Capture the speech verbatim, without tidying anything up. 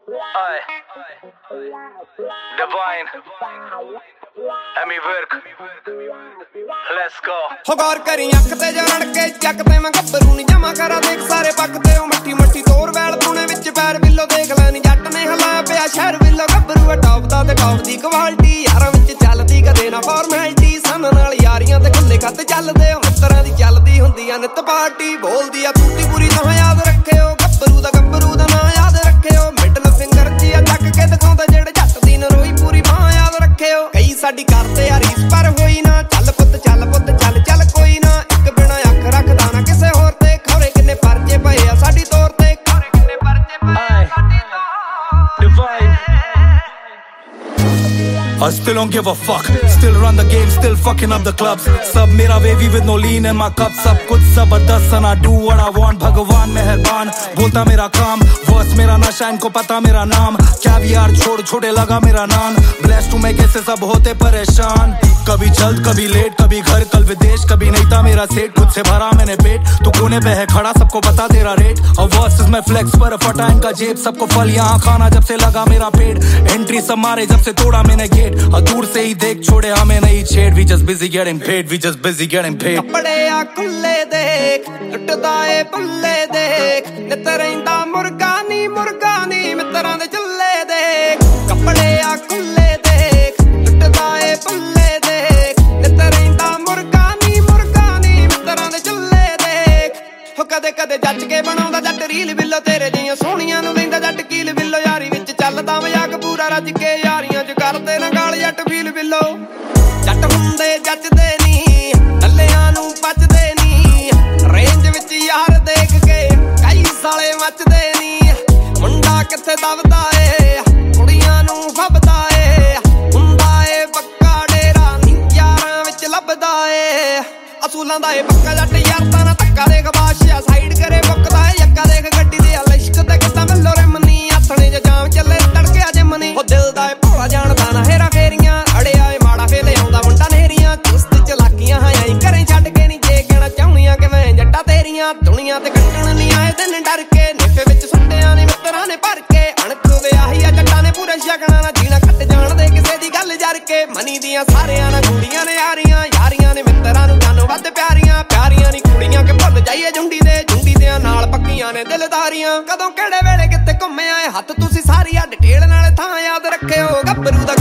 Aye. Divine. Emi work. Let's go. ਹੋ ਗੌਰ ਕਰੀ ਅੱਖ ਤੇ ਜੋ ਰੜ ਕੇ ਚੱਕ ਤੇ ਮੈਂ ਗੱਭਰੂ ਨੀ ਜਮਾ ਕਰਾ ਦੇਖ ਸਾਰੇ ਪੱਕ ਤੇ ਉਹ ਮੱਠੀ ਮੱਠੀ ਤੋਰ ਵੈਲ ਪੂਣੇ ਵਿੱਚ ਪੈਰ ਬਿੱਲੋ ਦੇਖ ਲੈ ਨੀ ਜੱਟ ਨੇ ਹਲਾਇਆ ਪਿਆ ਸ਼ਹਿਰ ਬਿੱਲੋ ਗੱਭਰੂ ਟੌਪ ਦਾ ਤੇ ਟੌਪ ਦੀ ਕੁਆਲਿਟੀ ਯਾਰਾਂ ਵਿੱਚ ਚੱਲਦੀ ਕਦੇ ਨਾ ਫਾਰਮੈਲਿਟੀ ਸਨ ਨਾਲ ਯਾਰੀਆਂ ਤੇ ਖੁੱਲੇ ਖੱਤ ਚੱਲਦੇ ਉਹ ਮਿੱਤਰਾਂ ਦੀ ਚੱਲਦੀ ਹੁੰਦੀ ਆ ਨਿੱਤ ਪਾਰਟੀ ਬੋਲਦੀ ਆ ਤੂਤੀ ਪੂਰੀ ਤਾਂ ਯਾਦ ਰੱਖਿਓ ਗੱਭਰੂ ਦਾ ਗੱਭਰੂ ਦਾ ਨਾਂ ਯਾਦ ਰੱਖਿਓ ਮਿਡਲ ਫਿੰਗਰ ਜੀ ਆ ਚੱਕ ਕੇ ਦਿਖਾਉਂਦਾ ਜਿਹੜੇ ਜੱਟ ਦੀ ਨਰੋਈ ਪੂਰੀ ਬਾਹ ਯਾਦ ਰੱਖਿਓ ਕਈ ਸਾਡੀ ਕਰਦੇ ਆ ਰੀਸ ਪਰ ਹੋਈ ਨਾ ਚੱਲ ਪੁੱਤ ਚੱਲ ਪੁੱਤ ਚੱਲ ਚੱਲ ਕੋਈ ਨਾ ਇੱਕ ਬਿਨਾ ਅੱਖ ਰੱਖਦਾ ਨਾ ਕਿਸੇ ਹੋਰ ਤੇ ਖੌਰੇ ਕਿੰਨੇ ਪਰਚੇ ਪਏ ਆ ਸਾਡੀ ਤੌਰ ਤੇ ਖੌਰੇ ਕਿੰਨੇ ਪਰਚੇ ਪਏ ਆ ਸਾਡੀ ਤੌਰ Divine. I still don't give a fuck. Still run the game, still fucking up the clubs. Sab mera wavy with no lean in my cup. Sab kuch zabardast and I do what I want. Bhagwan meherban, bolta mera kaam. Verse mera nasha, inko pata mera naam. Caviar chhod chhote laga mera naan. Blessed to make aise sab hote pareshan. कभी जल्द कभी late कभी घर कल विदेश कभी नहीं था मेरा सेट खुद से भरा मैंने पेट तू कोने पे है खड़ा सबको पता तेरा रेट और वर्सेस में फ्लेक्स पर फटा इनका जेब सबको फल यहाँ खाना जब से लगा मेरा पेट एंट्री सब मारे जब से तोड़ा मैंने गेट और दूर से ही देख छोड़े हमें नहीं छेड़ we just busy getting paid we just busy getting paid ਕੱਪੜੇ ਆ ਖੁੱਲੇ ਦੇਖ ਟੁੱਟਦਾ ਏ ਪੱਲੇ ਦੇਖ ਨਿੱਤ ਰਹਿੰਦਾ ਮੁਰਗਾ ਨੀ ਮੁਰਗਾ ਨੀ ਮਿੱਤਰਾਂ ਦੇ ਚੱਲੇ ਦੇਖ ਕੱਪੜੇ ਆ ਖੁੱਲੇ ਦੇਖ ਟੁੱਟਦਾ ਏ ਪੱਲੇ ਕਦੇ ਕਦੇ ਜੱਜ ਕੇ ਬਣਾਉਂਦਾ ਜੱਟ ਰੀਲ ਬਿੱਲੋ ਤੇਰੇ ਜਿਹੀਆਂ ਸੋਹਣੀਆਂ ਨੂੰ ਲੈਂਦਾ ਜੱਟ ਕੀਲ ਬਿੱਲੋ ਯਾਰੀ ਵਿੱਚ ਚੱਲਦਾ ਮਜ਼ਾਕ ਪੂਰਾ ਰੱਜ ਕੇ ਯਾਰੀਆਂ ਚ ਕਰਦੇ ਨਾ ਗਾਲ ਜੱਟ ਫੀਲ ਬਿੱਲੋ ਜੱਟ ਹੁੰਦੇ ਜੱਜਦੇ ਨੀ ਡੱਲਿਆਂ ਨੂੰ ਪੱਜਦੇ ਨੀ ਰੇਂਜ ਵਿੱਚ ਯਾਰ ਦੇਖ ਕੇ ਕਈ ਸਾਲੇ ਮੱਚਦੇ ਨੀ ਮੁੰਡਾ ਕਿੱਥੇ ਦਬਦਾ ਏ ਕੁੜੀਆਂ ਨੂੰ ਫੱਬਦਾ ਏ ਹੁੰਦਾ ਏ ਪੱਕਾ ਡੇਰਾ ਨੀ ਯਾਰਾਂ ਵਿੱਚ ਲੱਭਦਾ ਏ ਅਸੂਲਾਂ ਦਾ ਏ ਪੱਕਾ ਜੱਟ ਯਾਰ ਤਾਂ ਨਾ ਧੱਕਾ ਦੇਖ ਬਾਦਸ਼ਾਹ ਸਾਈਡ ਕਰੇ ਮੁੱਕਦਾ ਏ ਯੱਕਾ ਦੇਖ ਗੱਡੀ ਦੇ ਲਿਸ਼ਕ ਤੇ ਕਿੱਦਾਂ ਮੱਲੋ ਰਮਨੀ ਆਥਣੇ ਚ ਜਾਮ ਚੱਲੇ ਤੜਕਿਆ ਜਿਮਨੀ ਉਹ ਦਿਲ ਦਾ ਏ ਭੋਲਾ ਜਾਣਦਾ ਨਾ ਹੇਰਾ ਫੇਰੀਆਂ ਅੜਿਆ ਏ ਮਾੜਾ ਫੇਲੇ ਆਉਂਦਾ ਮੁੰਡਾ ਨੇਰੀਆਂ ਚੁਸਤ ਚਲਾਕੀਆਂ ਹਾਂ ਆਈ ਘਰੇ ਛੱਡ ਕੇ ਨੀ ਜੇ ਕਹਿਣਾ ਚਾਹੁੰਦੀਆਂ ਕਿ ਮੈਂ ਜੱਟਾ ਤੇਰੀਆਂ ਦੁਨੀਆ ਤੇ ਕੱਟਣ ਨੀ ਆਏ ਦਿਨ ਡਰ ਕੇ ਨੇਫੇ ਵਿੱਚ ਸੁੱਟਿਆਂ ਨੇ ਮਿੱਤਰਾਂ ਨੇ ਭਰ ਕੇ ਅਣਖ ਵਿਆਹੀ ਆ ਜੱਟਾਂ ਨੇ ਪੂਰੇ ਸ਼ਗਨਾਂ ਨਾਲ ਜੀਣਾ ਕੱਟ ਜਾਣਦੇ ਕਿਸੇ ਦੀ ਗੱਲ ਜਰ ਕੇ ਮਨੀ ਦੀਆਂ ਸਾਰਿਆਂ ਨਾਲ ਕੁੜੀਆਂ ਨੇ ਯਾਰੀਆਂ ਯਾਰੀਆਂ ਨੇ ਮਿੱਤਰਾਂ ਨੂੰ ਜਾਨੋਂ ਵੱਧ ਪਿਆਰੀਆਂ ਪਿਆਰੀਆਂ ਨੀ ਕੁੜੀਆਂ ਕਿ ਭੁੱਲ ਜਾਈਏ ਜੁੰਡੀ ਦੇ ਜੁੰਡੀ ਦਿਆਂ ਨਾਲ ਪੱਕੀਆਂ ਨੇ ਦਿਲਦਾਰੀਆਂ ਕਦੋਂ ਕਿਹੜੇ ਵੇਲੇ ਕਿੱਥੇ ਘੁੰਮਿਆ ਏ ਹੱਥ ਤੁਸੀਂ ਸਾਰੀ ਆ ਡਿਟੇਲ ਨਾਲ ਥਾਂ ਯਾਦ ਰੱਖਿਓ ਗੱਭਰੂ ਦਾ